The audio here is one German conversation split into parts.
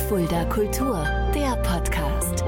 Fulda Kultur, der Podcast.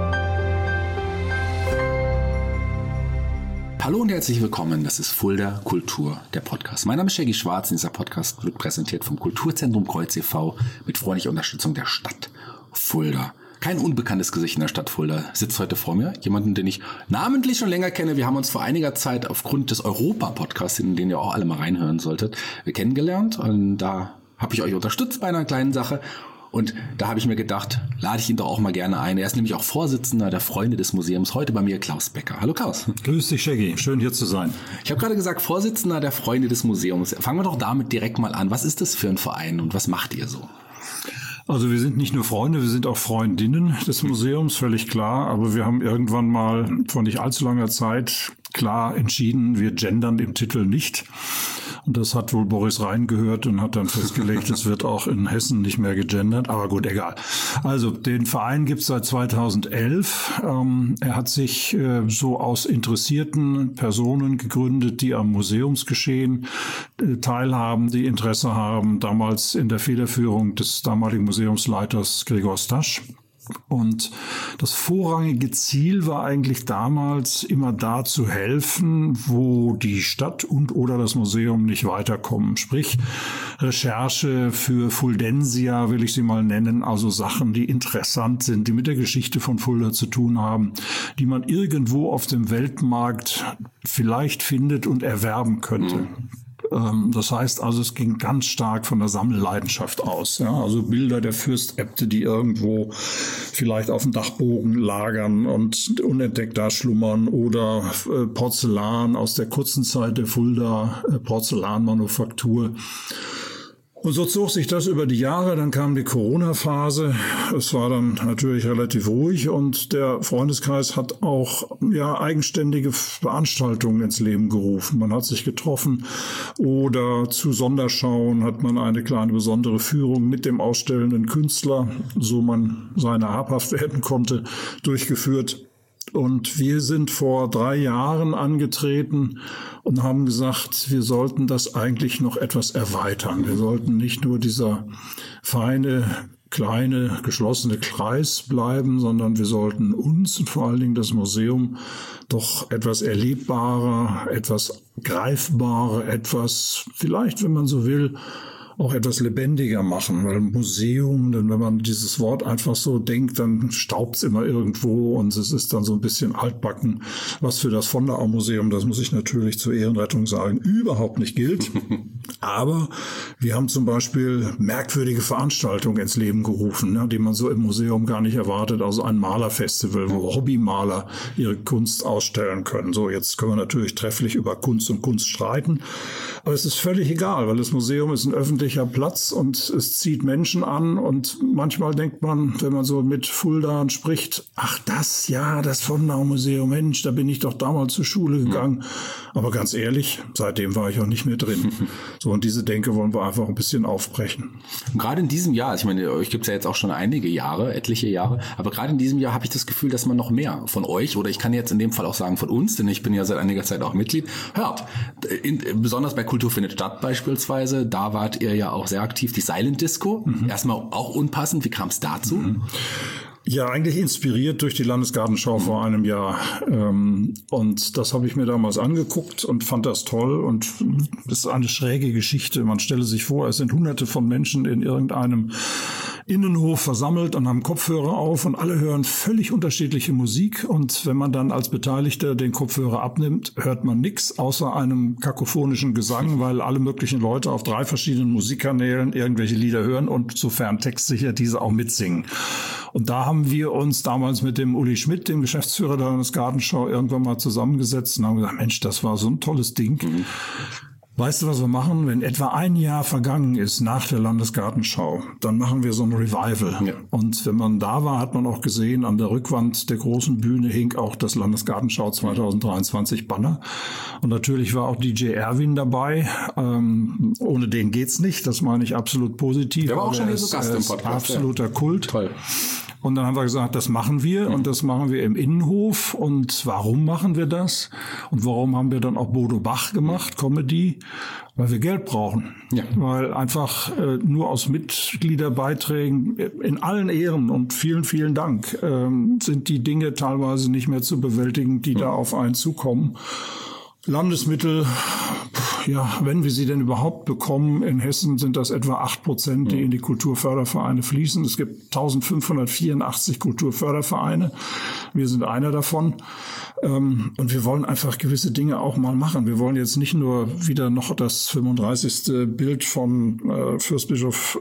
Hallo und herzlich willkommen, das ist Fulda Kultur, der Podcast. Mein Name ist Shaggy Schwarz und dieser Podcast wird präsentiert vom Kulturzentrum Kreuz e.V. mit freundlicher Unterstützung der Stadt Fulda. Kein unbekanntes Gesicht in der Stadt Fulda sitzt heute vor mir. Jemanden, den ich namentlich schon länger kenne. Wir haben uns vor einiger Zeit aufgrund des Europa-Podcasts, in den ihr auch alle mal reinhören solltet, kennengelernt. Und da habe ich euch unterstützt bei einer kleinen Sache. Und da habe ich mir gedacht, lade ich ihn doch auch mal gerne ein. Er ist nämlich auch Vorsitzender der Freunde des Museums. Heute bei mir Klaus Becker. Hallo Klaus. Grüß dich, Shaggy. Schön hier zu sein. Ich habe gerade gesagt, Vorsitzender der Freunde des Museums. Fangen wir doch damit direkt mal an. Was ist das für ein Verein und was macht ihr so? Also wir sind nicht nur Freunde, wir sind auch Freundinnen des Museums, völlig klar. Aber wir haben irgendwann mal vor nicht allzu langer Zeit klar entschieden, wir gendern im Titel nicht. Und das hat wohl Boris Rhein gehört und hat dann festgelegt, es wird auch in Hessen nicht mehr gegendert. Aber gut, egal. Also den Verein gibt es seit 2011. Er hat sich so aus interessierten Personen gegründet, die am Museumsgeschehen teilhaben, die Interesse haben. Damals in der Federführung des damaligen Museumsleiters Gregor Stasch. Und das vorrangige Ziel war eigentlich damals immer da zu helfen, wo die Stadt und oder das Museum nicht weiterkommen. Sprich, Recherche für Fuldensia will ich sie mal nennen, also Sachen, die interessant sind, die mit der Geschichte von Fulda zu tun haben, die man irgendwo auf dem Weltmarkt vielleicht findet und erwerben könnte. Das heißt also, es ging ganz stark von der Sammelleidenschaft aus. Ja, also Bilder der Fürstäbte, die irgendwo vielleicht auf dem Dachbogen lagern und unentdeckt da schlummern, oder Porzellan aus der kurzen Zeit der Fulda Porzellanmanufaktur. Und so zog sich das über die Jahre, dann kam die Corona-Phase, es war dann natürlich relativ ruhig und der Freundeskreis hat auch eigenständige Veranstaltungen ins Leben gerufen. Man hat sich getroffen oder zu Sonderschauen hat man eine kleine besondere Führung mit dem ausstellenden Künstler, so man seiner habhaft werden konnte, durchgeführt. Und wir sind vor 3 Jahren angetreten und haben gesagt, wir sollten das eigentlich noch etwas erweitern. Wir sollten nicht nur dieser feine, kleine, geschlossene Kreis bleiben, sondern wir sollten uns und vor allen Dingen das Museum doch etwas erlebbarer, etwas greifbarer, etwas, vielleicht, wenn man so will, auch etwas lebendiger machen, weil Museum, denn wenn man dieses Wort einfach so denkt, dann staubt's immer irgendwo und es ist dann so ein bisschen altbacken, was für das Vonderau-Museum, das muss ich natürlich zur Ehrenrettung sagen, überhaupt nicht gilt. Aber wir haben zum Beispiel merkwürdige Veranstaltungen ins Leben gerufen, die man so im Museum gar nicht erwartet, also ein Malerfestival, wo Hobbymaler ihre Kunst ausstellen können. So, jetzt können wir natürlich trefflich über Kunst und Kunst streiten, aber es ist völlig egal, weil das Museum ist ein öffentlicher Platz und es zieht Menschen an und manchmal denkt man, wenn man so mit Fuldaern spricht, ach das Vonderau-Museum, Mensch, da bin ich doch damals zur Schule gegangen. Aber ganz ehrlich, seitdem war ich auch nicht mehr drin. So, und diese Denke wollen wir einfach ein bisschen aufbrechen. Und gerade in diesem Jahr, ich meine, euch gibt's ja jetzt auch schon einige Jahre, etliche Jahre, aber gerade in diesem Jahr habe ich das Gefühl, dass man noch mehr von euch, oder ich kann jetzt in dem Fall auch sagen von uns, denn ich bin ja seit einiger Zeit auch Mitglied, hört. Besonders bei Kultur findet statt beispielsweise, da wart ihr ja auch sehr aktiv, die Silent Disco. Erstmal auch unpassend, wie kam es dazu? Ja, eigentlich inspiriert durch die Landesgartenschau vor einem Jahr. Und das habe ich mir damals angeguckt und fand das toll. Und das ist eine schräge Geschichte. Man stelle sich vor, es sind Hunderte von Menschen in irgendeinem Innenhof versammelt und haben Kopfhörer auf und alle hören völlig unterschiedliche Musik. Und wenn man dann als Beteiligter den Kopfhörer abnimmt, hört man nichts außer einem kakophonischen Gesang, weil alle möglichen Leute auf 3 verschiedenen Musikkanälen irgendwelche Lieder hören und sofern textsicher diese auch mitsingen. Und da haben wir uns damals mit dem Uli Schmidt, dem Geschäftsführer der Landesgartenschau, irgendwann mal zusammengesetzt und haben gesagt, Mensch, das war so ein tolles Ding. Weißt du, was wir machen? Wenn etwa ein Jahr vergangen ist nach der Landesgartenschau, dann machen wir so ein Revival. Ja. Und wenn man da war, hat man auch gesehen, an der Rückwand der großen Bühne hing auch das Landesgartenschau 2023 Banner. Und natürlich war auch DJ Erwin dabei. Ohne den geht's nicht. Das meine ich absolut positiv. Der war auch schon hier so Gast im Podcast. Absoluter Kult. Toll. Und dann haben wir gesagt, das machen wir und das machen wir im Innenhof. Und warum machen wir das? Und warum haben wir dann auch Bodo Bach gemacht, Comedy? Weil wir Geld brauchen. Ja. Weil einfach nur aus Mitgliederbeiträgen in allen Ehren und vielen, vielen Dank sind die Dinge teilweise nicht mehr zu bewältigen, die da auf einen zukommen. Landesmittel, ja, wenn wir sie denn überhaupt bekommen, in Hessen sind das etwa 8%, die in die Kulturfördervereine fließen. Es gibt 1584 Kulturfördervereine. Wir sind einer davon. Und wir wollen einfach gewisse Dinge auch mal machen. Wir wollen jetzt nicht nur wieder noch das 35. Bild von Fürstbischof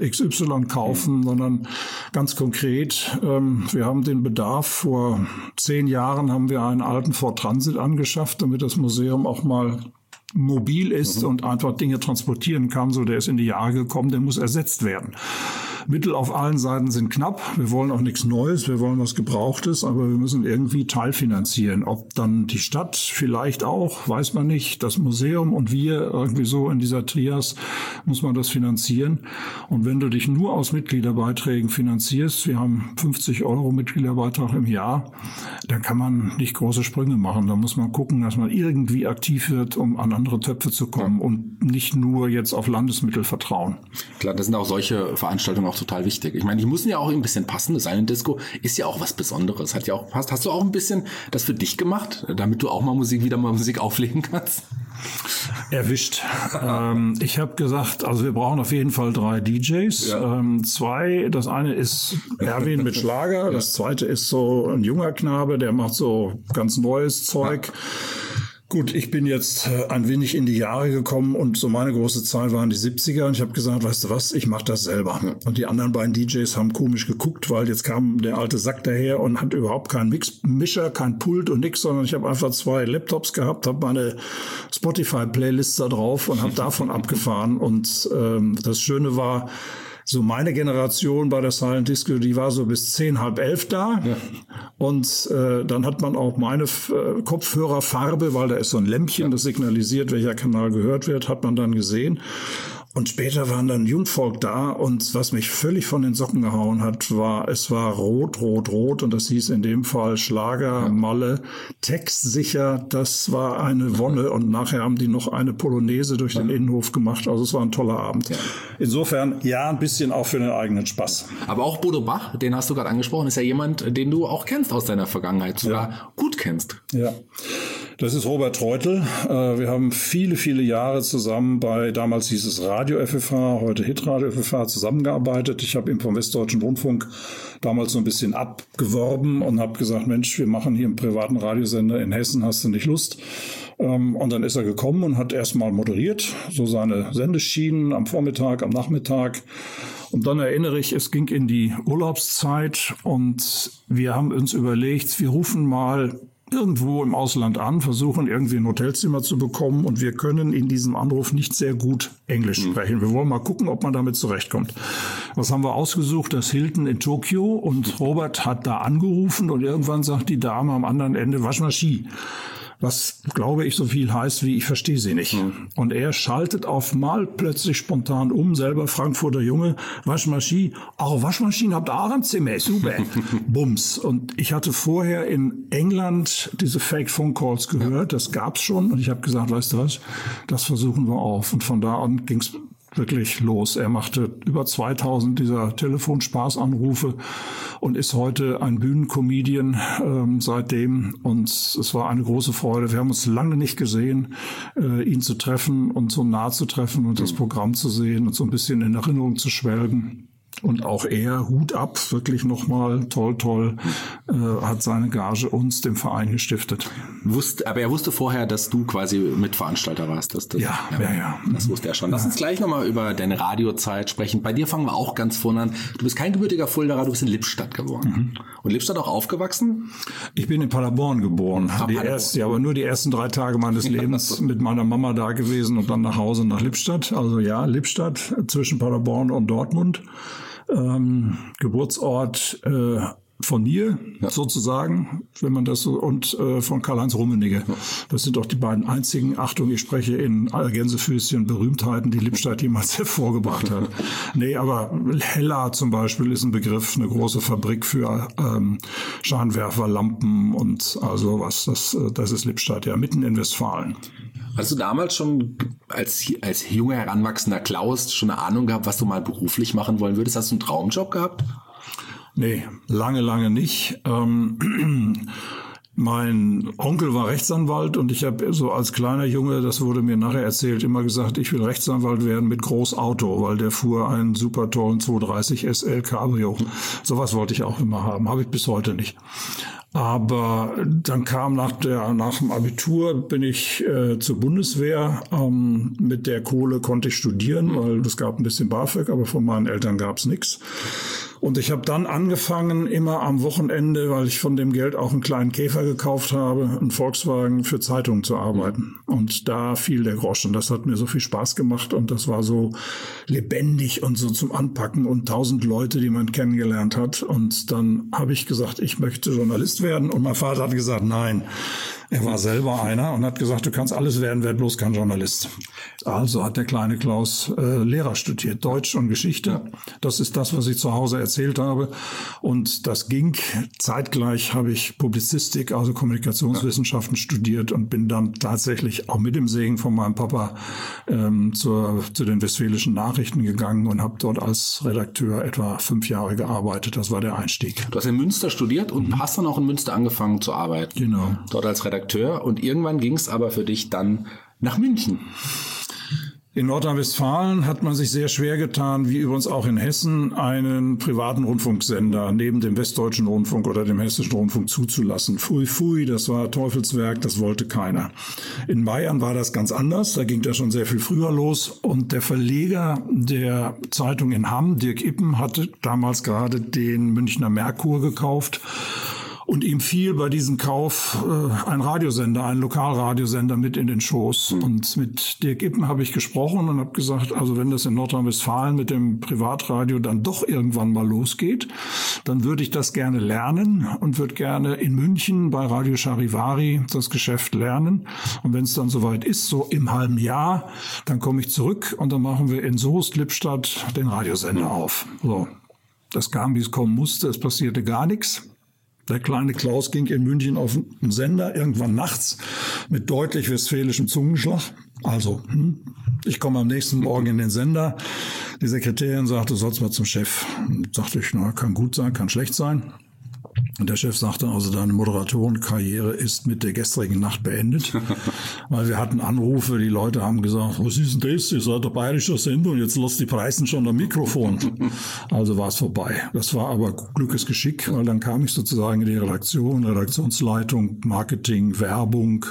XY kaufen, sondern ganz konkret, wir haben den Bedarf. Vor 10 Jahren haben wir einen alten Ford Transit angeschafft, damit das Museum auch mal mobil ist und einfach Dinge transportieren kann. So, der ist in die Jahre gekommen, der muss ersetzt werden. Mittel auf allen Seiten sind knapp. Wir wollen auch nichts Neues, wir wollen was Gebrauchtes, aber wir müssen irgendwie teilfinanzieren. Ob dann die Stadt vielleicht auch, weiß man nicht. Das Museum und wir irgendwie so in dieser Trias muss man das finanzieren. Und wenn du dich nur aus Mitgliederbeiträgen finanzierst, wir haben 50 € Mitgliederbeitrag im Jahr, dann kann man nicht große Sprünge machen. Da muss man gucken, dass man irgendwie aktiv wird, um an andere Töpfe zu kommen und nicht nur jetzt auf Landesmittel vertrauen. Klar, das sind auch solche Veranstaltungen auch total wichtig. Ich meine, die müssen ja auch ein bisschen passen. Das Silent Disco ist ja auch was Besonderes. Hat ja auch gepasst. Hast du auch ein bisschen das für dich gemacht, damit du auch mal wieder mal Musik auflegen kannst? Erwischt. Ich habe gesagt, also wir brauchen auf jeden Fall 3 DJs. Ja. 2, das eine ist Erwin mit Schlager, das zweite ist so ein junger Knabe, der macht so ganz neues Zeug. Gut, ich bin jetzt ein wenig in die Jahre gekommen und so meine große Zahl waren die 70er und ich habe gesagt, weißt du was, ich mache das selber. Und die anderen beiden DJs haben komisch geguckt, weil jetzt kam der alte Sack daher und hat überhaupt keinen Mischer, kein Pult und nix, sondern ich habe einfach 2 Laptops gehabt, habe meine Spotify-Playlists da drauf und habe davon abgefahren. Und das Schöne war, so meine Generation bei der Silent Disco, die war so bis 10, halb 11 da. Ja. Und dann hat man auch meine Kopfhörerfarbe, weil da ist so ein Lämpchen, das signalisiert, welcher Kanal gehört wird, hat man dann gesehen. Und später waren dann Jungvolk da und was mich völlig von den Socken gehauen hat, es war rot, rot, rot und das hieß in dem Fall Schlager, Malle, textsicher, das war eine Wonne und nachher haben die noch eine Polonaise durch den Innenhof gemacht, also es war ein toller Abend. Ja. Insofern, ja, ein bisschen auch für den eigenen Spaß. Aber auch Bodo Bach, den hast du gerade angesprochen, ist ja jemand, den du auch kennst aus deiner Vergangenheit, sogar gut kennst. Ja. Das ist Robert Treutel. Wir haben viele, viele Jahre zusammen damals hieß es Radio FFH, heute Hitradio FFH, zusammengearbeitet. Ich habe ihm vom Westdeutschen Rundfunk damals so ein bisschen abgeworben und habe gesagt, Mensch, wir machen hier einen privaten Radiosender in Hessen, hast du nicht Lust? Und dann ist er gekommen und hat erstmal moderiert, so seine Sendeschienen am Vormittag, am Nachmittag. Und dann erinnere ich, es ging in die Urlaubszeit und wir haben uns überlegt, wir rufen mal irgendwo im Ausland an, versuchen irgendwie ein Hotelzimmer zu bekommen und wir können in diesem Anruf nicht sehr gut Englisch sprechen. Wir wollen mal gucken, ob man damit zurechtkommt. Was haben wir ausgesucht? Das Hilton in Tokio und Robert hat da angerufen und irgendwann sagt die Dame am anderen Ende, Waschmaschine. Was, glaube ich, so viel heißt wie, ich verstehe sie nicht. Und er schaltet auf mal plötzlich spontan um, selber Frankfurter Junge, Waschmaschine. Auch Waschmaschine habt ihr auch im Zimmer, super. Bums. Und ich hatte vorher in England diese Fake-Phone-Calls gehört, das gab's schon. Und ich habe gesagt, weißt du was, das versuchen wir auf. Und von da an ging's wirklich los. Er machte über 2000 dieser Telefonspaßanrufe und ist heute ein Bühnencomedian seitdem. Und es war eine große Freude. Wir haben uns lange nicht gesehen, ihn zu treffen und so nah zu treffen und das Programm zu sehen und so ein bisschen in Erinnerung zu schwelgen. Und auch er, Hut ab, wirklich nochmal toll, hat seine Gage uns, dem Verein, gestiftet. Aber er wusste vorher, dass du quasi Mitveranstalter warst. Ja. Das wusste er schon. Lass uns gleich nochmal über deine Radiozeit sprechen. Bei dir fangen wir auch ganz vorne an. Du bist kein gebürtiger Fuldaer, du bist in Lippstadt geboren. Und Lippstadt auch aufgewachsen? Ich bin in Paderborn geboren. Aber nur die ersten 3 Tage meines Lebens mit meiner Mama da gewesen und dann nach Hause nach Lippstadt. Also ja, Lippstadt zwischen Paderborn und Dortmund. Geburtsort von mir sozusagen, wenn man das so, und von Karl-Heinz Rummenigge. Das sind doch die beiden einzigen, Achtung, ich spreche in Gänsefüßchen, Berühmtheiten, die Lippstadt jemals hervorgebracht hat. Nee, aber Hella zum Beispiel ist ein Begriff, eine große Fabrik für Scheinwerfer, Lampen und also was. Das ist Lippstadt, ja, mitten in Westfalen. Hast du damals schon als junger, heranwachsender Klaus schon eine Ahnung gehabt, was du mal beruflich machen wollen würdest? Hast du einen Traumjob gehabt? Nee, lange nicht. Mein Onkel war Rechtsanwalt und ich habe so als kleiner Junge, das wurde mir nachher erzählt, immer gesagt, ich will Rechtsanwalt werden mit Großauto, weil der fuhr einen super tollen 230 SL Cabrio. Sowas wollte ich auch immer haben, habe ich bis heute nicht. Aber dann kam nach dem Abitur bin ich zur Bundeswehr. Mit der Kohle konnte ich studieren, weil es gab ein bisschen BAföG, aber von meinen Eltern gab es nichts. Und ich habe dann angefangen, immer am Wochenende, weil ich von dem Geld auch einen kleinen Käfer gekauft habe, einen Volkswagen, für Zeitungen zu arbeiten. Und da fiel der Groschen. Das hat mir so viel Spaß gemacht und das war so lebendig und so zum Anpacken und 1000 Leute, die man kennengelernt hat. Und dann habe ich gesagt, ich möchte Journalist werden. Und mein Vater hat gesagt, nein. Er war selber einer und hat gesagt, du kannst alles werden, werd bloß kein Journalist. Also hat der kleine Klaus Lehrer studiert, Deutsch und Geschichte. Das ist das, was ich zu Hause erzählt habe. Und das ging. Zeitgleich habe ich Publizistik, also Kommunikationswissenschaften studiert und bin dann tatsächlich auch mit dem Segen von meinem Papa zu den Westfälischen Nachrichten gegangen und habe dort als Redakteur etwa 5 Jahre gearbeitet. Das war der Einstieg. Du hast in Münster studiert und hast dann auch in Münster angefangen zu arbeiten. Genau. Dort als Redakteur. Und irgendwann ging es aber für dich dann nach München. In Nordrhein-Westfalen hat man sich sehr schwer getan, wie übrigens auch in Hessen, einen privaten Rundfunksender neben dem Westdeutschen Rundfunk oder dem Hessischen Rundfunk zuzulassen. Pfui, das war Teufelswerk, das wollte keiner. In Bayern war das ganz anders, da ging das schon sehr viel früher los. Und der Verleger der Zeitung in Hamm, Dirk Ippen, hatte damals gerade den Münchner Merkur gekauft. Und ihm fiel bei diesem Kauf ein Radiosender, ein Lokalradiosender mit in den Schoß. Und mit Dirk Ippen habe ich gesprochen und habe gesagt, also wenn das in Nordrhein-Westfalen mit dem Privatradio dann doch irgendwann mal losgeht, dann würde ich das gerne lernen und würde gerne in München bei Radio Charivari das Geschäft lernen. Und wenn es dann soweit ist, so im halben Jahr, dann komme ich zurück und dann machen wir in Soest, Lippstadt den Radiosender auf. So, das kam, wie es kommen musste. Es passierte gar nichts. Der kleine Klaus ging in München auf einen Sender, irgendwann nachts, mit deutlich westfälischem Zungenschlag. Also, ich komme am nächsten Morgen in den Sender. Die Sekretärin sagte, du sollst mal zum Chef. Und sagte ich, na, kann gut sein, kann schlecht sein. Und der Chef sagte, also deine Moderatorenkarriere ist mit der gestrigen Nacht beendet. Weil wir hatten Anrufe, die Leute haben gesagt, was ist denn das? Ihr seid der bayerische Sender und jetzt lasst die Preisen schon am Mikrofon. Also war es vorbei. Das war aber Glückes Geschick, weil dann kam ich sozusagen in die Redaktion, Redaktionsleitung, Marketing, Werbung.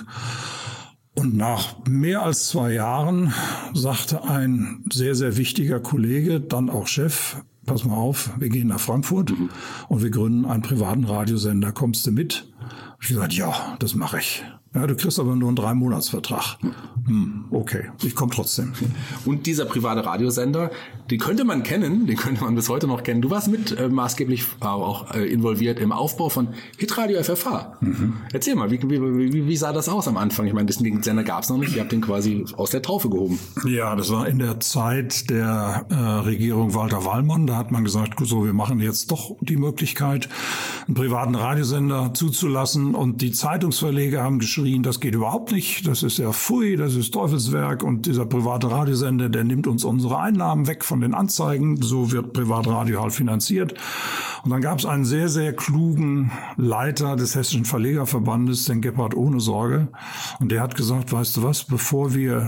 Und nach mehr als 2 Jahren sagte ein sehr, sehr wichtiger Kollege, dann auch Chef, pass mal auf, wir gehen nach Frankfurt und wir gründen einen privaten Radiosender. Kommst du mit? Ich habe gesagt, ja, das mache ich. Ja, du kriegst aber nur einen 3-Monats-Vertrag. Okay, ich komme trotzdem. Und dieser private Radiosender, den könnte man kennen, den könnte man bis heute noch kennen. Du warst mit maßgeblich auch involviert im Aufbau von Hitradio FFH. Erzähl mal, wie sah das aus am Anfang? Ich meine, den Sender gab es noch nicht, ihr habt den quasi aus der Taufe gehoben. Ja, das war in der Zeit der Regierung Walter Wallmann. Da hat man gesagt, so, wir machen jetzt doch die Möglichkeit, einen privaten Radiosender zuzulassen. Und die Zeitungsverleger haben geschrieben, das geht überhaupt nicht, das ist ja pfui, das ist Teufelswerk und dieser private Radiosender, der nimmt uns unsere Einnahmen weg von den Anzeigen, so wird Privatradio halt finanziert. Und dann gab es einen sehr, sehr klugen Leiter des Hessischen Verlegerverbandes, den Gebhard Ohnesorge, und der hat gesagt, weißt du was, bevor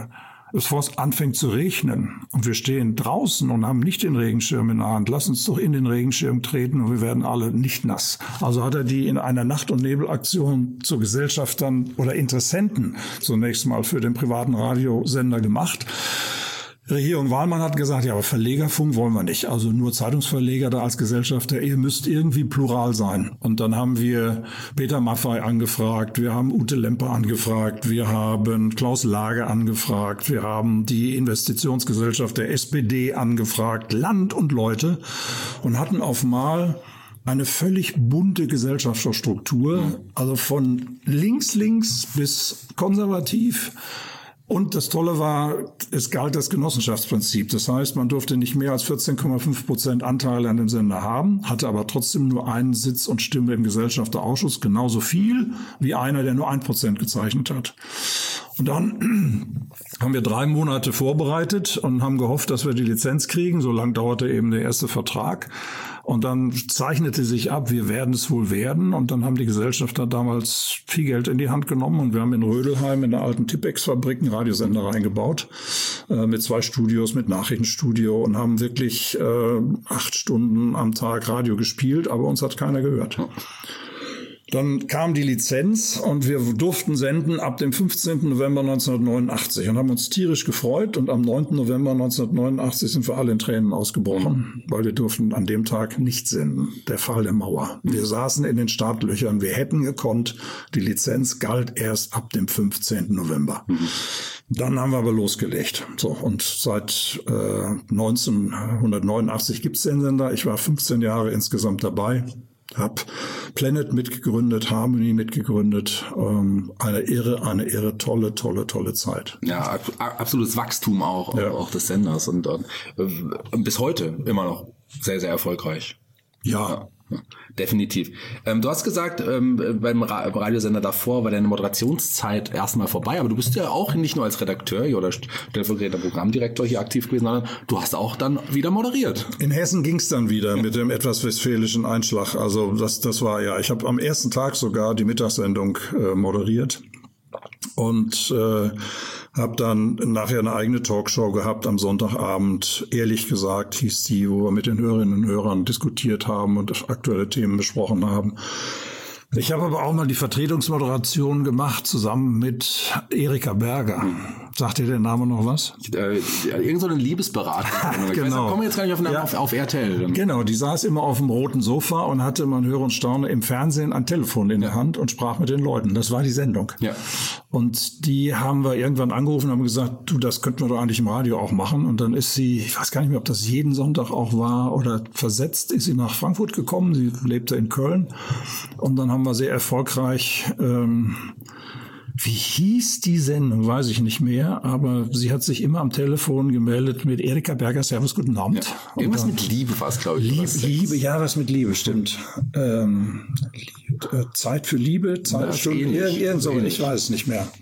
es anfängt zu regnen und wir stehen draußen und haben nicht den Regenschirm in der Hand, lass uns doch in den Regenschirm treten und wir werden alle nicht nass. Also hat er die in einer Nacht- und Nebelaktion zu Gesellschaftern oder Interessenten zunächst mal für den privaten Radiosender gemacht. Regierung Wahlmann hat gesagt, ja, aber Verlegerfunk wollen wir nicht. Also nur Zeitungsverleger da als Gesellschafter, ihr müsst irgendwie plural sein. Und dann haben wir Peter Maffay angefragt, wir haben Ute Lemper angefragt, wir haben Klaus Lage angefragt, wir haben die Investitionsgesellschaft der SPD angefragt, Land und Leute, und hatten auf mal eine völlig bunte Gesellschaftsstruktur, also von links bis konservativ. Und das Tolle war, es galt das Genossenschaftsprinzip. Das heißt, man durfte nicht mehr als 14,5% Anteile an dem Sender haben, hatte aber trotzdem nur einen Sitz und Stimme im Gesellschafterausschuss, genauso viel wie einer, der nur 1% gezeichnet hat. Und dann haben wir 3 Monate vorbereitet und haben gehofft, dass wir die Lizenz kriegen. So lang dauerte eben der erste Vertrag. Und dann zeichnete sich ab, wir werden es wohl werden. Und dann haben die Gesellschafter damals viel Geld in die Hand genommen. Und wir haben in Rödelheim in der alten Tippex-Fabrik einen Radiosender reingebaut. Mit 2 Studios, mit Nachrichtenstudio. Und haben wirklich 8 Stunden am Tag Radio gespielt. Aber uns hat keiner gehört. Dann kam die Lizenz und wir durften senden ab dem 15. November 1989 und haben uns tierisch gefreut. Und am 9. November 1989 sind wir alle in Tränen ausgebrochen, weil wir durften an dem Tag nicht senden. Der Fall der Mauer. Wir saßen in den Startlöchern. Wir hätten gekonnt. Die Lizenz galt erst ab dem 15. November. Dann haben wir aber losgelegt. So, und seit 1989 gibt es den Sender. Ich war 15 Jahre insgesamt dabei. Habe Planet mitgegründet, Harmony mitgegründet. Eine irre, tolle Zeit. Ja, absolutes Wachstum auch des Senders und bis heute immer noch sehr, sehr erfolgreich. Ja. Definitiv. Du hast gesagt, beim Radiosender davor war deine Moderationszeit erstmal vorbei, aber du bist ja auch nicht nur als Redakteur oder stellvertretender Programmdirektor hier aktiv gewesen, sondern du hast auch dann wieder moderiert. In Hessen ging's dann wieder mit dem etwas westfälischen Einschlag. Also das war ja, ich habe am ersten Tag sogar die Mittagssendung moderiert. Und habe dann nachher eine eigene Talkshow gehabt am Sonntagabend. Ehrlich gesagt hieß die, wo wir mit den Hörerinnen und Hörern diskutiert haben und aktuelle Themen besprochen haben. Ich habe aber auch mal die Vertretungsmoderation gemacht, zusammen mit Erika Berger. Sagt dir der Name noch was? Irgend so eine Liebesberatung. Genau. Weiß, da kommen wir jetzt gar nicht auf RTL. Genau, die saß immer auf dem roten Sofa und hatte, man höre und staune, im Fernsehen ein Telefon in der Hand und sprach mit den Leuten. Das war die Sendung. Ja. Und die haben wir irgendwann angerufen und haben gesagt, du, das könnten wir doch eigentlich im Radio auch machen. Und dann ist sie, ich weiß gar nicht mehr, ob das jeden Sonntag auch war oder versetzt, ist sie nach Frankfurt gekommen. Sie lebte in Köln. Und dann haben wir sehr erfolgreich, wie hieß die Sendung, weiß ich nicht mehr, aber sie hat sich immer am Telefon gemeldet mit Erika Berger, Servus, guten Abend. Ja. Irgendwas mit Liebe war es, glaube ich. Liebe, ja, was mit Liebe, stimmt. Zeit für Liebe, Zeit für irgend so, ich weiß es nicht mehr.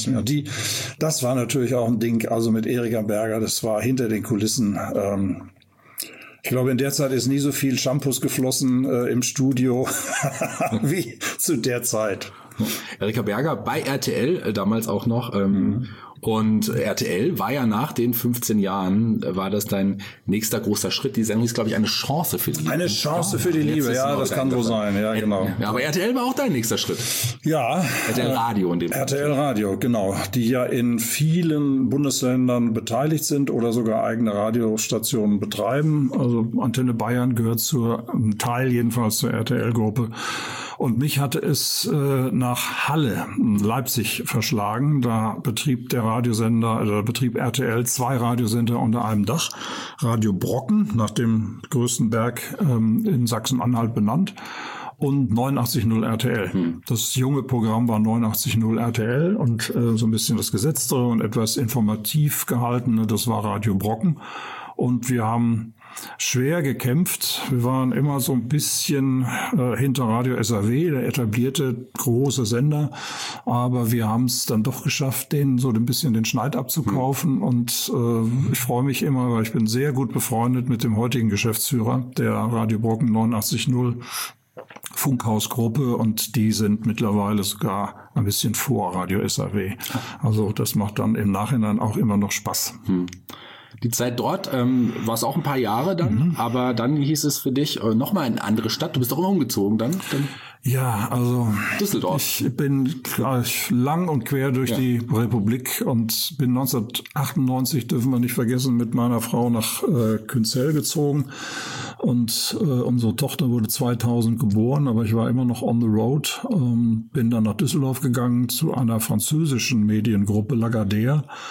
Das war natürlich auch ein Ding, also mit Erika Berger, das war hinter den Kulissen. Ich glaube, in der Zeit ist nie so viel Shampoos geflossen im Studio wie zu der Zeit. Erika Berger bei RTL damals auch noch. Und RTL war ja nach den 15 Jahren, war das dein nächster großer Schritt. Die Sendung hieß, glaube ich, eine Chance für die Liebe. Eine Chance für die Liebe, ja, das kann so sein, ja, genau. Ja, aber RTL war auch dein nächster Schritt. Ja. RTL Radio in dem Fall. RTL Radio, genau. Die ja in vielen Bundesländern beteiligt sind oder sogar eigene Radiostationen betreiben. Also Antenne Bayern gehört ein Teil jedenfalls zur RTL-Gruppe. Und mich hatte es nach Halle, Leipzig, verschlagen. Da betrieb betrieb RTL 2 Radiosender unter einem Dach. Radio Brocken, nach dem größten Berg in Sachsen-Anhalt benannt. Und 89.0 RTL. Das junge Programm war 89.0 RTL und so ein bisschen das Gesetztere und etwas informativ gehaltene, das war Radio Brocken. Und wir haben schwer gekämpft. Wir waren immer so ein bisschen hinter Radio SAW, der etablierte große Sender. Aber wir haben es dann doch geschafft, denen so ein bisschen den Schneid abzukaufen. Und ich freue mich immer, weil ich bin sehr gut befreundet mit dem heutigen Geschäftsführer der Radio Brocken 89.0 Funkhausgruppe, und die sind mittlerweile sogar ein bisschen vor Radio SAW. Also das macht dann im Nachhinein auch immer noch Spaß. Die Zeit dort war es auch ein paar Jahre dann, aber dann hieß es für dich nochmal eine andere Stadt. Du bist doch immer umgezogen dann? Ja, also Düsseldorf. Ich bin gleich lang und quer durch die Republik und bin 1998, dürfen wir nicht vergessen, mit meiner Frau nach Künzell gezogen. Und unsere Tochter wurde 2000 geboren, aber ich war immer noch on the road. Bin dann nach Düsseldorf gegangen zu einer französischen Mediengruppe, Lagardère.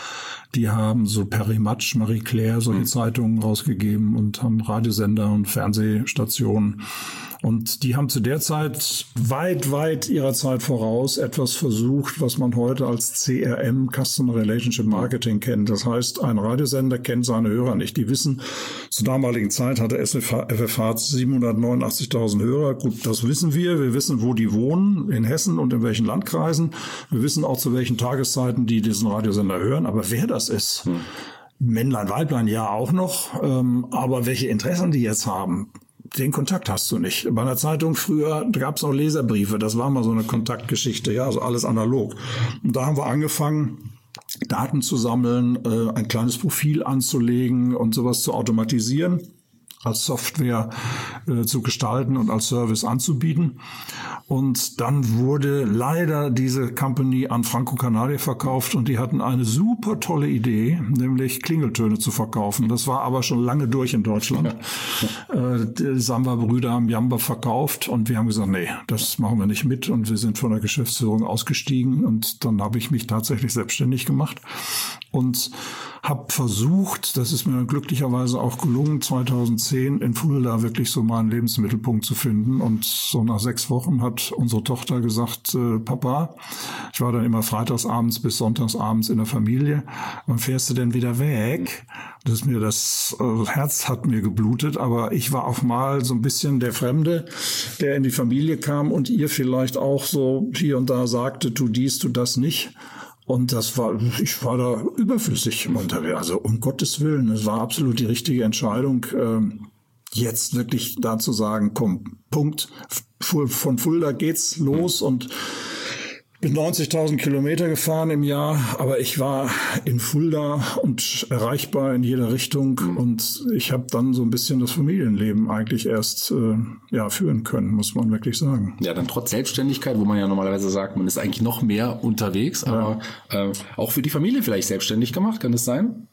Die haben so Perry Matsch, Marie Claire, solche Zeitungen rausgegeben und haben Radiosender und Fernsehstationen. Und die haben zu der Zeit weit ihrer Zeit voraus etwas versucht, was man heute als CRM, Customer Relationship Marketing, kennt. Das heißt, ein Radiosender kennt seine Hörer nicht. Die wissen, zur damaligen Zeit hatte FFH 789.000 Hörer. Gut, das wissen wir. Wir wissen, wo die wohnen, in Hessen und in welchen Landkreisen. Wir wissen auch, zu welchen Tageszeiten die diesen Radiosender hören. Aber wer das ist, Männlein, Weiblein, ja auch noch. Aber welche Interessen die jetzt haben, den Kontakt hast du nicht. Bei einer Zeitung früher gab es auch Leserbriefe, das war mal so eine Kontaktgeschichte, ja, also alles analog. Und da haben wir angefangen, Daten zu sammeln, ein kleines Profil anzulegen und sowas zu automatisieren, als Software zu gestalten und als Service anzubieten. Und dann wurde leider diese Company an Franco Canale verkauft und die hatten eine super tolle Idee, nämlich Klingeltöne zu verkaufen. Das war aber schon lange durch in Deutschland. Die Samba-Brüder haben Jamba verkauft und wir haben gesagt, nee, das machen wir nicht mit, und wir sind von der Geschäftsführung ausgestiegen, und dann habe ich mich tatsächlich selbstständig gemacht und habe versucht, das ist mir glücklicherweise auch gelungen, 2010 in Fulda wirklich so meinen Lebensmittelpunkt zu finden. Und so nach 6 Wochen hat unsere Tochter gesagt, Papa, ich war dann immer freitagsabends bis sonntagsabends in der Familie, wann fährst du denn wieder weg? Das Herz hat mir geblutet, aber ich war auch mal so ein bisschen der Fremde, der in die Familie kam und ihr vielleicht auch so hier und da sagte, tu dies, tu das nicht. Und ich war da überflüssig. Also um Gottes Willen, es war absolut die richtige Entscheidung, jetzt wirklich da zu sagen, komm, Punkt, von Fulda geht's los, und bin 90.000 Kilometer gefahren im Jahr, aber ich war in Fulda und erreichbar in jeder Richtung, und ich habe dann so ein bisschen das Familienleben eigentlich erst führen können, muss man wirklich sagen. Ja, dann trotz Selbstständigkeit, wo man ja normalerweise sagt, man ist eigentlich noch mehr unterwegs, aber auch für die Familie vielleicht selbstständig gemacht, kann das sein?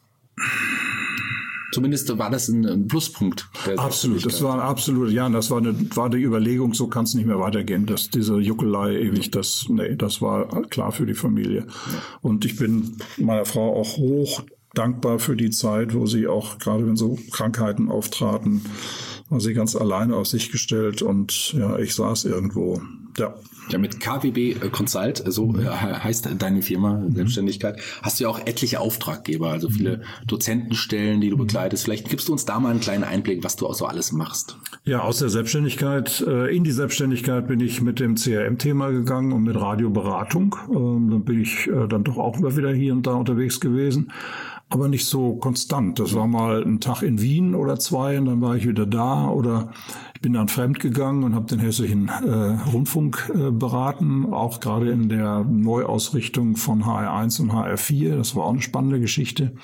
Zumindest war das ein Pluspunkt. Absolut, das war absolut, ja, das war die Überlegung, so kann es nicht mehr weitergehen, dass diese Juckelei ewig, das war klar für die Familie. Ja. Und ich bin meiner Frau auch hoch dankbar für die Zeit, wo sie auch, gerade wenn so Krankheiten auftraten, war sie ganz alleine auf sich gestellt, und ja, ich saß irgendwo. Ja, mit KWB Consult, so heißt deine Firma, Selbstständigkeit, hast du ja auch etliche Auftraggeber, also viele Dozentenstellen, die du begleitest. Vielleicht gibst du uns da mal einen kleinen Einblick, was du auch so alles machst. Ja, aus der Selbstständigkeit, in die Selbstständigkeit bin ich mit dem CRM-Thema gegangen und mit Radioberatung. Dann bin ich dann doch auch wieder hier und da unterwegs gewesen, aber nicht so konstant. Das war mal ein Tag in Wien oder 2 und dann war ich wieder da, oder ich bin dann fremd gegangen und habe den Hessischen Rundfunk beraten, auch gerade in der Neuausrichtung von HR1 und HR4. Das war auch eine spannende Geschichte.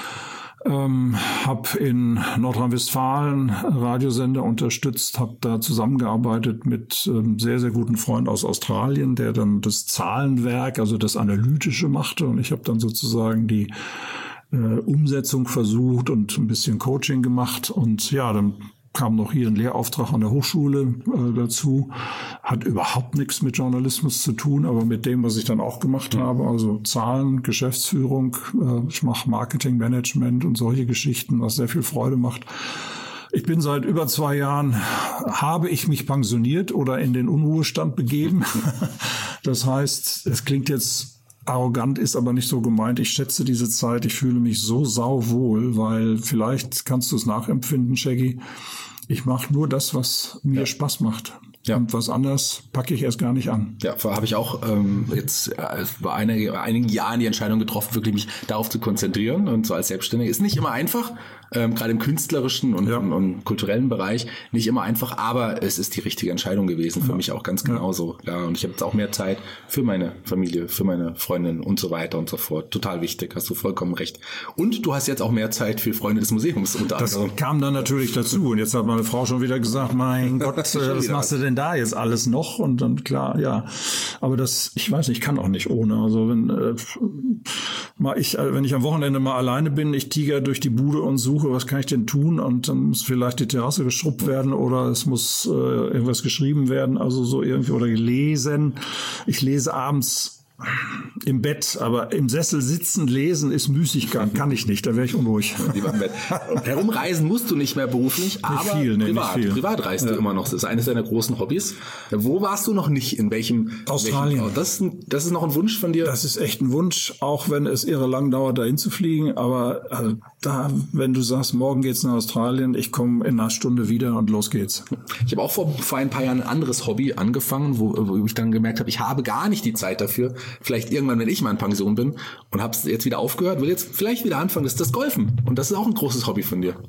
Habe in Nordrhein-Westfalen Radiosender unterstützt, habe da zusammengearbeitet mit sehr, sehr guten Freund aus Australien, der dann das Zahlenwerk, also das Analytische machte, und ich habe dann sozusagen die Umsetzung versucht und ein bisschen Coaching gemacht, und ja, dann kam noch hier ein Lehrauftrag an der Hochschule dazu. Hat überhaupt nichts mit Journalismus zu tun, aber mit dem, was ich dann auch gemacht habe, also Zahlen, Geschäftsführung, ich mache Marketingmanagement und solche Geschichten, was sehr viel Freude macht. Ich bin seit über 2 Jahren, habe ich mich pensioniert oder in den Unruhestand begeben. Das heißt, es klingt jetzt arrogant, ist aber nicht so gemeint. Ich schätze diese Zeit, ich fühle mich so sauwohl, weil vielleicht kannst du es nachempfinden, Shaggy. Ich mache nur das, was mir Spaß macht. Ja. Und was anderes packe ich erst gar nicht an. Ja, habe ich auch jetzt bei einigen Jahren die Entscheidung getroffen, wirklich mich darauf zu konzentrieren. Und so als Selbstständiger ist nicht immer einfach, gerade im künstlerischen und kulturellen Bereich nicht immer einfach, aber es ist die richtige Entscheidung gewesen, für mich auch ganz genauso. Ja, und ich habe jetzt auch mehr Zeit für meine Familie, für meine Freundin und so weiter und so fort. Total wichtig, hast du vollkommen recht. Und du hast jetzt auch mehr Zeit für Freunde des Museums unter anderem. Das kam dann natürlich dazu. Und jetzt hat meine Frau schon wieder gesagt, mein Gott, was machst du denn da jetzt alles noch? Und dann klar, ja. Aber ich weiß nicht, ich kann auch nicht ohne. Also wenn ich am Wochenende mal alleine bin, ich tiger durch die Bude und suche, was kann ich denn tun? Und dann muss vielleicht die Terrasse geschrubbt werden oder es muss irgendwas geschrieben werden, also so irgendwie, oder gelesen. Ich lese abends Im Bett, aber im Sessel sitzen, lesen ist Müßiggang, kann ich nicht, da wäre ich unruhig. Lieber im Bett. Herumreisen musst du nicht mehr beruflich, aber privat. Nicht viel. Privat reist du immer noch. Das ist eines deiner großen Hobbys. Wo warst du noch nicht? In welchem? Australien. Das ist noch ein Wunsch von dir? Das ist echt ein Wunsch, auch wenn es irre lang dauert, dahin zu fliegen. Aber da, wenn du sagst, morgen geht's nach Australien, ich komme in einer Stunde wieder und los geht's. Ich habe auch vor ein paar Jahren ein anderes Hobby angefangen, wo ich dann gemerkt habe, ich habe gar nicht die Zeit dafür. Vielleicht irgendwann, wenn ich mal in Pension bin, und habe es jetzt wieder aufgehört, will jetzt vielleicht wieder anfangen. Das ist das Golfen. Und das ist auch ein großes Hobby von dir.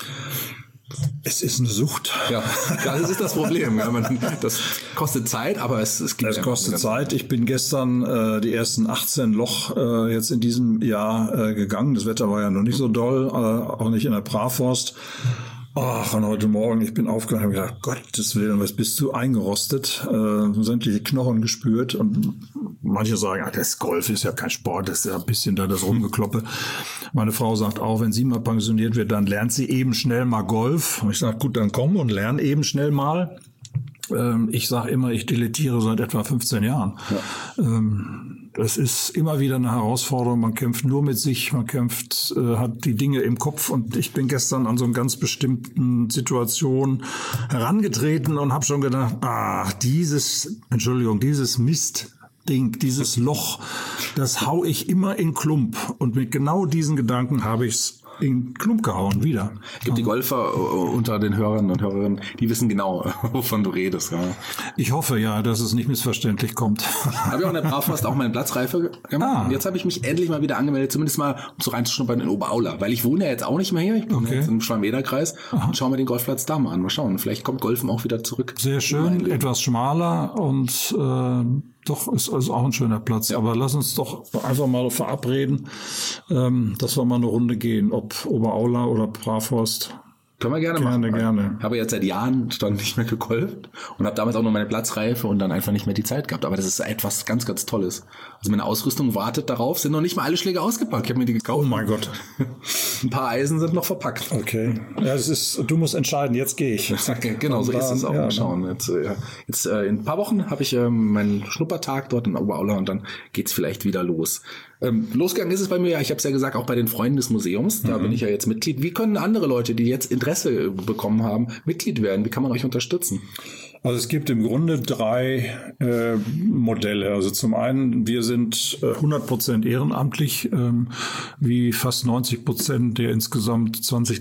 Es ist eine Sucht. Ja, das ist das Problem. Das kostet Zeit, aber es kostet Zeit. Ich bin gestern die ersten 18 Loch jetzt in diesem Jahr gegangen. Das Wetter war ja noch nicht so doll, auch nicht in der Praforst. Und heute Morgen, ich bin aufgewacht und habe gedacht, Gottes Willen, was bist du eingerostet? Sämtliche Knochen gespürt. Und manche sagen, das Golf ist ja kein Sport, das ist ja ein bisschen da das Rumgekloppe. Meine Frau sagt auch, wenn sie mal pensioniert wird, dann lernt sie eben schnell mal Golf. Und ich sage, gut, dann komm und lern eben schnell mal. Ich sage immer, ich dilettiere seit etwa 15 Jahren. Ja. Das ist immer wieder eine Herausforderung. Man kämpft nur mit sich, man hat die Dinge im Kopf. Und ich bin gestern an so einer ganz bestimmten Situation herangetreten und habe schon gedacht, dieses Mistding, dieses Loch, das hau ich immer in Klump. Und mit genau diesen Gedanken habe ich's in Klump gehauen, wieder. Es gibt die Golfer unter den Hörern und Hörerinnen, die wissen genau, wovon du redest. Ja. Ich hoffe ja, dass es nicht missverständlich kommt. Habe ich auch in der Praforst auch meine Platzreife gemacht. Und jetzt habe ich mich endlich mal wieder angemeldet, zumindest mal, um so reinzuschnuppern in Oberaula. Weil ich wohne ja jetzt auch nicht mehr hier. Ich bin jetzt im Schwalm-Eder-Kreis und schaue mir den Golfplatz da mal an. Mal schauen, vielleicht kommt Golfen auch wieder zurück. Sehr schön, etwas schmaler und doch, ist also auch ein schöner Platz. Ja. Aber lass uns doch einfach mal verabreden, dass wir mal eine Runde gehen, ob Oberaula oder Praforst. Können wir gerne machen. Gerne. Ich habe jetzt seit Jahren nicht mehr gegolft und habe damals auch nur meine Platzreife und dann einfach nicht mehr die Zeit gehabt. Aber das ist etwas ganz, ganz Tolles. Also meine Ausrüstung wartet darauf, sind noch nicht mal alle Schläge ausgepackt. Ich habe mir die gekauft. Oh mein Gott. Ein paar Eisen sind noch verpackt. Okay. Ja, du musst entscheiden, jetzt gehe ich. Genau, so ist es auch. Mal schauen. Jetzt in ein paar Wochen habe ich meinen Schnuppertag dort in Oberaula und dann geht's vielleicht wieder los. Losgegangen ist es bei mir, ich habe es ja gesagt, auch bei den Freunden des Museums. Da bin ich ja jetzt Mitglied. Wie können andere Leute, die jetzt Interesse bekommen haben, Mitglied werden? Wie kann man euch unterstützen? Also es gibt im Grunde 3 Modelle. Also zum einen, wir sind 100% ehrenamtlich, wie fast 90% der insgesamt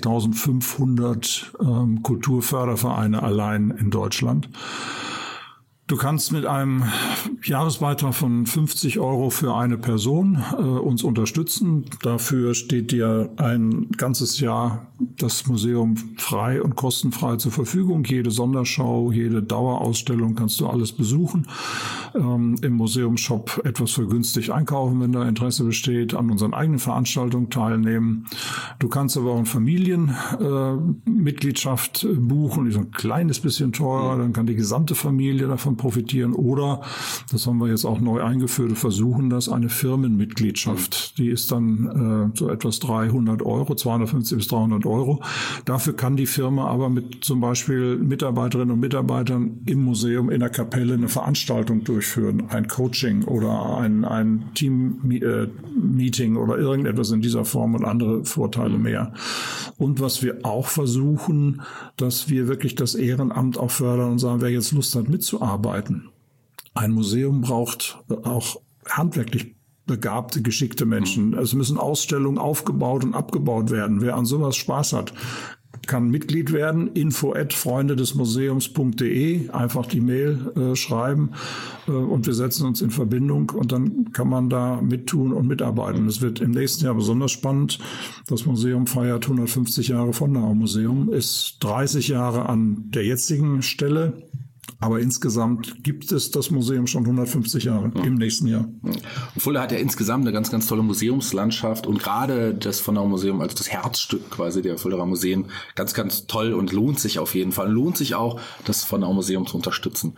20.500 Kulturfördervereine allein in Deutschland. Du kannst mit einem Jahresbeitrag von 50 € für eine Person uns unterstützen. Dafür steht dir ein ganzes Jahr das Museum frei und kostenfrei zur Verfügung. Jede Sonderschau, jede Dauerausstellung kannst du alles besuchen. Im Museumsshop etwas vergünstigt einkaufen, wenn da Interesse besteht, an unseren eigenen Veranstaltungen teilnehmen. Du kannst aber auch eine Familienmitgliedschaft buchen, die ist ein kleines bisschen teurer, dann kann die gesamte Familie davon profitieren. Oder, das haben wir jetzt auch neu eingeführt, wir versuchen das, eine Firmenmitgliedschaft. Die ist dann so etwas 300 €, 250 bis 300 €. Dafür kann die Firma aber mit zum Beispiel Mitarbeiterinnen und Mitarbeitern im Museum in der Kapelle eine Veranstaltung durchführen, ein Coaching oder ein Team-Meeting oder irgendetwas in dieser Form und andere Vorteile mehr. Und was wir auch versuchen, dass wir wirklich das Ehrenamt auch fördern und sagen, wer jetzt Lust hat mitzuarbeiten. Ein Museum braucht auch handwerklich begabte, geschickte Menschen. Es müssen Ausstellungen aufgebaut und abgebaut werden. Wer an sowas Spaß hat, kann Mitglied werden. info@freundedesmuseums.de, einfach die Mail schreiben und wir setzen uns in Verbindung und dann kann man da mittun und mitarbeiten. Es wird im nächsten Jahr besonders spannend. Das Museum feiert 150 Jahre Vonderau Museum, ist 30 Jahre an der jetzigen Stelle. Aber insgesamt gibt es das Museum schon 150 Jahre im nächsten Jahr. Fulda hat ja insgesamt eine ganz, ganz tolle Museumslandschaft und gerade das Vonderau Museum, also das Herzstück quasi der Fuldaer Museen, ganz, ganz toll und lohnt sich auf jeden Fall. Lohnt sich auch, das Vonderau Museum zu unterstützen.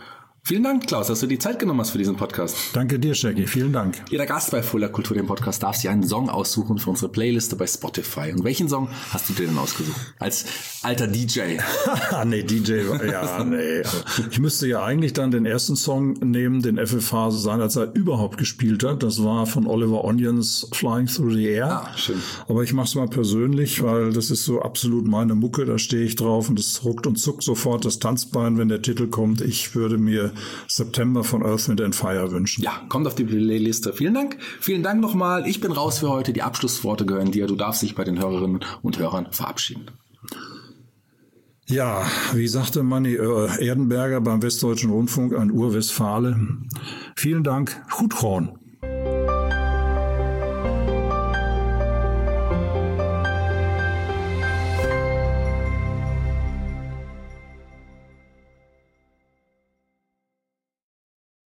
Vielen Dank, Klaus, dass du die Zeit genommen hast für diesen Podcast. Danke dir, Shaggy. Vielen Dank. Jeder Gast bei Fulda Kultur, dem Podcast, darf sich einen Song aussuchen für unsere Playliste bei Spotify. Und welchen Song hast du dir denn ausgesucht? Als alter DJ. Nee, DJ, ja, nee. Ich müsste ja eigentlich dann den ersten Song nehmen, den FFH seinerzeit überhaupt gespielt hat. Das war von Oliver Onions Flying Through the Air. Schön. Aber ich mache es mal persönlich, weil das ist so absolut meine Mucke. Da stehe ich drauf und es ruckt und zuckt sofort das Tanzbein, wenn der Titel kommt. Ich würde mir September von Earth, Wind and Fire wünschen. Ja, kommt auf die Playliste. Vielen Dank. Vielen Dank nochmal. Ich bin raus für heute. Die Abschlussworte gehören dir. Du darfst dich bei den Hörerinnen und Hörern verabschieden. Ja, wie sagte Manni Erdenberger beim Westdeutschen Rundfunk, ein Urwestfale. Vielen Dank. Huthorn.